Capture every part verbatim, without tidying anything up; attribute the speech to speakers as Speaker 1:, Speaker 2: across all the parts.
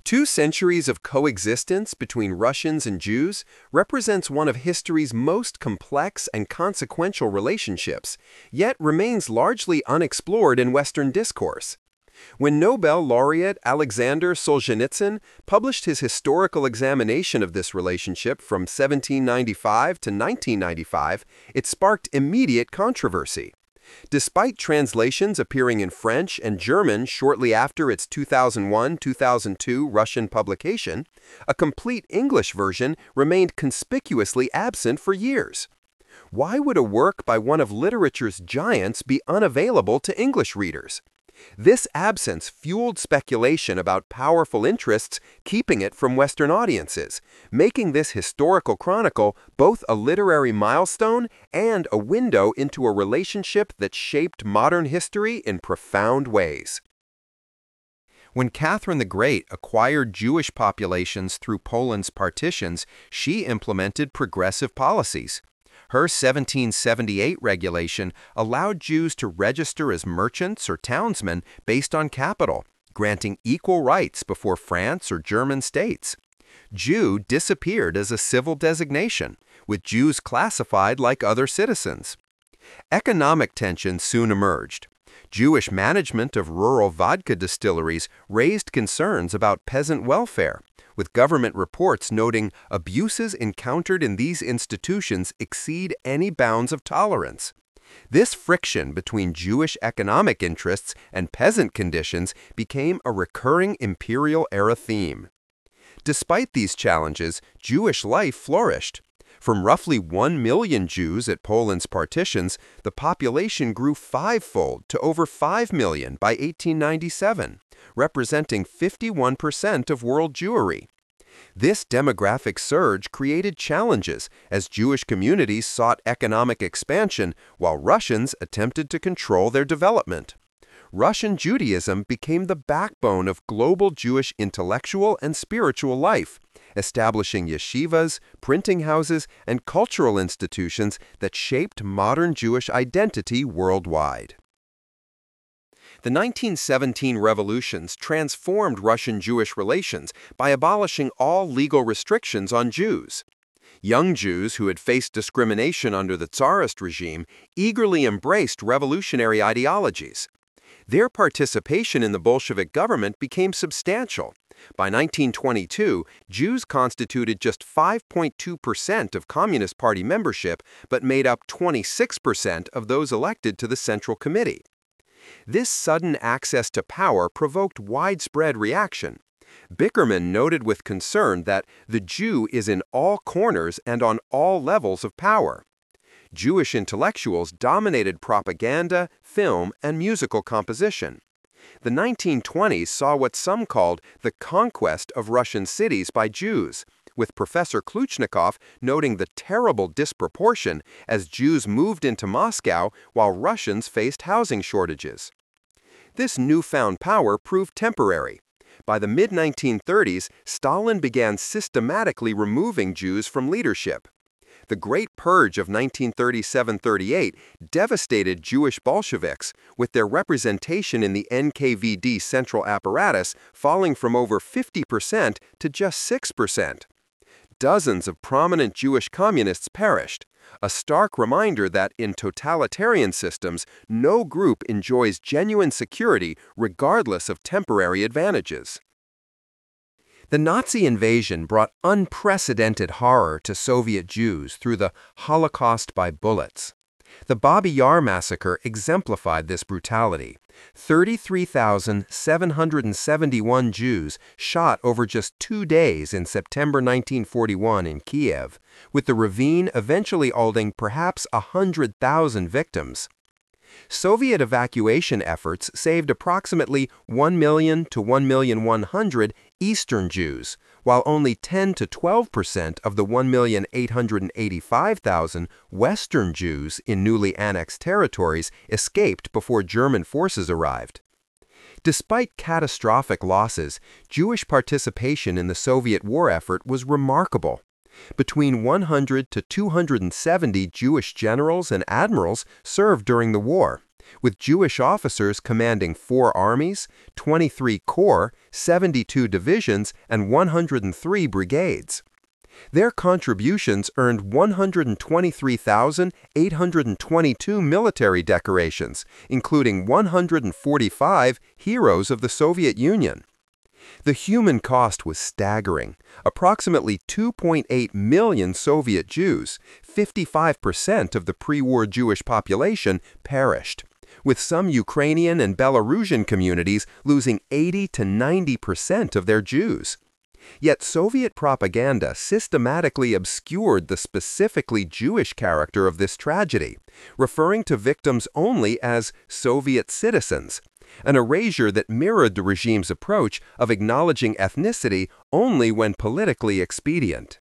Speaker 1: Two centuries of coexistence between Russians and Jews represents one of history's most complex and consequential relationships, yet remains largely unexplored in Western discourse. When Nobel laureate Alexander Solzhenitsyn published his historical examination of this relationship from seventeen ninety-five to nineteen ninety-five, it sparked immediate controversy. Despite translations appearing in French and German shortly after its two thousand one two thousand two Russian publication, a complete English version remained conspicuously absent for years. Why would a work by one of literature's giants be unavailable to English readers? This absence fueled speculation about powerful interests keeping it from Western audiences, making this historical chronicle both a literary milestone and a window into a relationship that shaped modern history in profound ways. When Catherine the Great acquired Jewish populations through Poland's partitions, she implemented progressive policies. Her seventeen seventy-eight regulation allowed Jews to register as merchants or townsmen based on capital, granting equal rights before France or German states. Jew disappeared as a civil designation, with Jews classified like other citizens. Economic tensions soon emerged. Jewish management of rural vodka distilleries raised concerns about peasant welfare, with government reports noting abuses encountered in these institutions exceed any bounds of tolerance. This friction between Jewish economic interests and peasant conditions became a recurring imperial-era theme. Despite these challenges, Jewish life flourished. From roughly one million Jews at Poland's partitions, the population grew fivefold to over five million by eighteen ninety-seven, representing fifty-one percent of world Jewry. This demographic surge created challenges as Jewish communities sought economic expansion while Russians attempted to control their development. Russian Judaism became the backbone of global Jewish intellectual and spiritual life, establishing yeshivas, printing houses, and cultural institutions that shaped modern Jewish identity worldwide. The nineteen seventeen revolutions transformed Russian-Jewish relations by abolishing all legal restrictions on Jews. Young Jews who had faced discrimination under the Tsarist regime eagerly embraced revolutionary ideologies. Their participation in the Bolshevik government became substantial. By nineteen twenty-two, Jews constituted just five point two percent of Communist Party membership, but made up twenty-six percent of those elected to the Central Committee. This sudden access to power provoked widespread reaction. Bickerman noted with concern that the Jew is in all corners and on all levels of power. Jewish intellectuals dominated propaganda, film, and musical composition. The nineteen twenties saw what some called the conquest of Russian cities by Jews, with Professor Kluchnikov noting the terrible disproportion as Jews moved into Moscow while Russians faced housing shortages. This newfound power proved temporary. By the mid nineteen thirties, Stalin began systematically removing Jews from leadership. The Great Purge of nineteen thirty-seven thirty-eight devastated Jewish Bolsheviks, with their representation in the N K V D central apparatus falling from over fifty percent to just six percent. Dozens of prominent Jewish communists perished, a stark reminder that in totalitarian systems, no group enjoys genuine security regardless of temporary advantages. The Nazi invasion brought unprecedented horror to Soviet Jews through the Holocaust by bullets. The Babi Yar massacre exemplified this brutality. thirty-three thousand seven hundred seventy-one Jews shot over just two days in September nineteen forty-one in Kiev, with the ravine eventually holding perhaps one hundred thousand victims. Soviet evacuation efforts saved approximately one million to one million one hundred Eastern Jews, while only ten to twelve percent of the one million eight hundred eighty-five thousand Western Jews in newly annexed territories escaped before German forces arrived. Despite catastrophic losses, Jewish participation in the Soviet war effort was remarkable. Between one hundred to two hundred seventy Jewish generals and admirals served during the war, with Jewish officers commanding four armies, twenty-three corps, seventy-two divisions, and one hundred three brigades. Their contributions earned one hundred twenty-three thousand eight hundred twenty-two military decorations, including one hundred forty-five heroes of the Soviet Union. The human cost was staggering. Approximately two point eight million Soviet Jews, fifty-five percent of the pre-war Jewish population, perished, with some Ukrainian and Belarusian communities losing eighty to ninety percent of their Jews. Yet Soviet propaganda systematically obscured the specifically Jewish character of this tragedy, referring to victims only as Soviet citizens, an erasure that mirrored the regime's approach of acknowledging ethnicity only when politically expedient.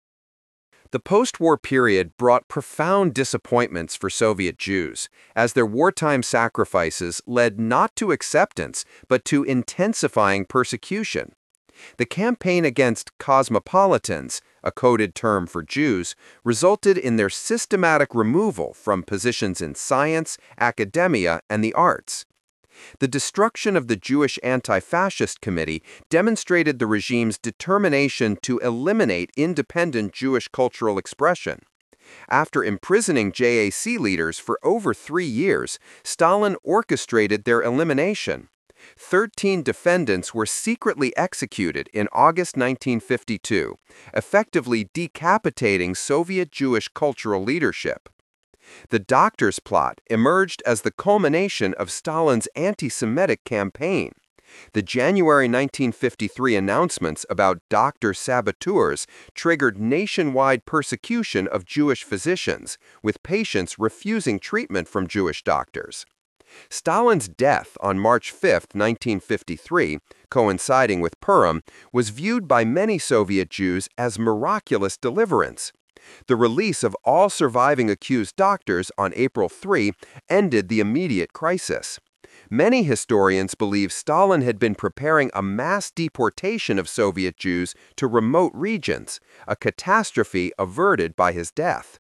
Speaker 1: The post-war period brought profound disappointments for Soviet Jews, as their wartime sacrifices led not to acceptance but to intensifying persecution. The campaign against cosmopolitans, a coded term for Jews, resulted in their systematic removal from positions in science, academia, and the arts. The destruction of the Jewish Anti-Fascist Committee demonstrated the regime's determination to eliminate independent Jewish cultural expression. After imprisoning J A C leaders for over three years, Stalin orchestrated their elimination. Thirteen defendants were secretly executed in August nineteen fifty-two, effectively decapitating Soviet Jewish cultural leadership. The Doctors' Plot emerged as the culmination of Stalin's anti-Semitic campaign. The January nineteen fifty-three announcements about doctor saboteurs triggered nationwide persecution of Jewish physicians, with patients refusing treatment from Jewish doctors. Stalin's death on March fifth, nineteen fifty-three, coinciding with Purim, was viewed by many Soviet Jews as miraculous deliverance. The release of all surviving accused doctors on April third ended the immediate crisis. Many historians believe Stalin had been preparing a mass deportation of Soviet Jews to remote regions, a catastrophe averted by his death.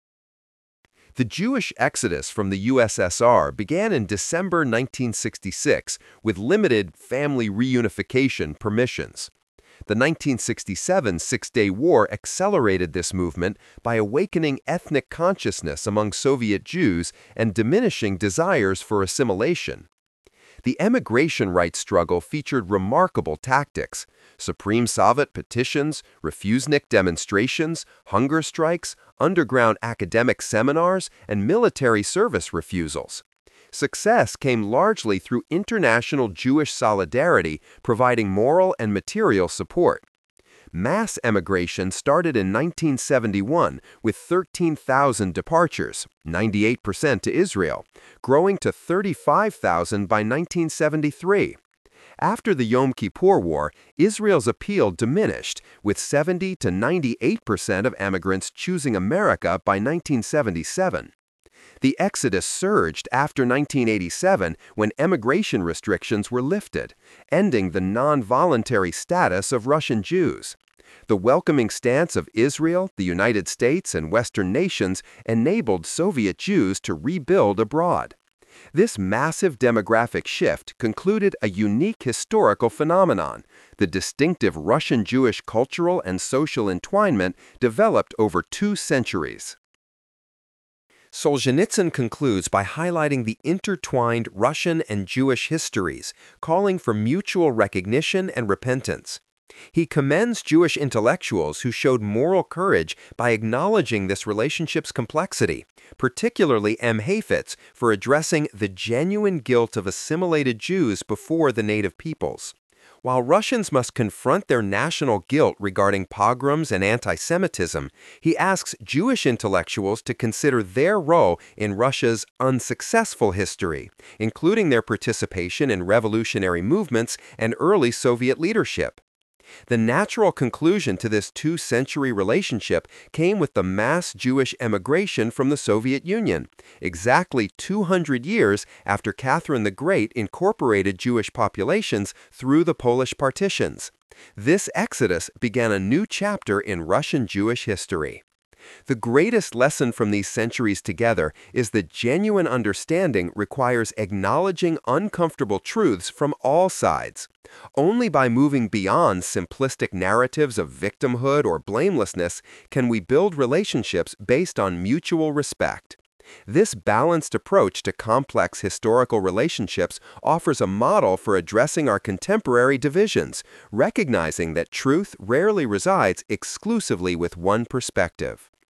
Speaker 1: The Jewish exodus from the U S S R began in December nineteen sixty-six with limited family reunification permissions. The nineteen sixty-seven Six-Day War accelerated this movement by awakening ethnic consciousness among Soviet Jews and diminishing desires for assimilation. The emigration rights struggle featured remarkable tactics: Supreme Soviet petitions, refusnik demonstrations, hunger strikes, underground academic seminars, and military service refusals. Success came largely through international Jewish solidarity, providing moral and material support. Mass emigration started in nineteen seventy-one with thirteen thousand departures, ninety-eight percent to Israel, growing to thirty-five thousand by nineteen seventy-three. After the Yom Kippur War, Israel's appeal diminished, with seventy to ninety-eight percent of emigrants choosing America by nineteen seventy-seven. The exodus surged after nineteen eighty-seven when emigration restrictions were lifted, ending the non-voluntary status of Russian Jews. The welcoming stance of Israel, the United States, and Western nations enabled Soviet Jews to rebuild abroad. This massive demographic shift concluded a unique historical phenomenon: the distinctive Russian Jewish cultural and social entwinement developed over two centuries. Solzhenitsyn concludes by highlighting the intertwined Russian and Jewish histories, calling for mutual recognition and repentance. He commends Jewish intellectuals who showed moral courage by acknowledging this relationship's complexity, particularly M. Heifetz for addressing the genuine guilt of assimilated Jews before the native peoples. While Russians must confront their national guilt regarding pogroms and anti-Semitism, he asks Jewish intellectuals to consider their role in Russia's unsuccessful history, including their participation in revolutionary movements and early Soviet leadership. The natural conclusion to this two-century relationship came with the mass Jewish emigration from the Soviet Union, exactly two hundred years after Catherine the Great incorporated Jewish populations through the Polish partitions. This exodus began a new chapter in Russian Jewish history. The greatest lesson from these centuries together is that genuine understanding requires acknowledging uncomfortable truths from all sides. Only by moving beyond simplistic narratives of victimhood or blamelessness can we build relationships based on mutual respect. This balanced approach to complex historical relationships offers a model for addressing our contemporary divisions, recognizing that truth rarely resides exclusively with one perspective.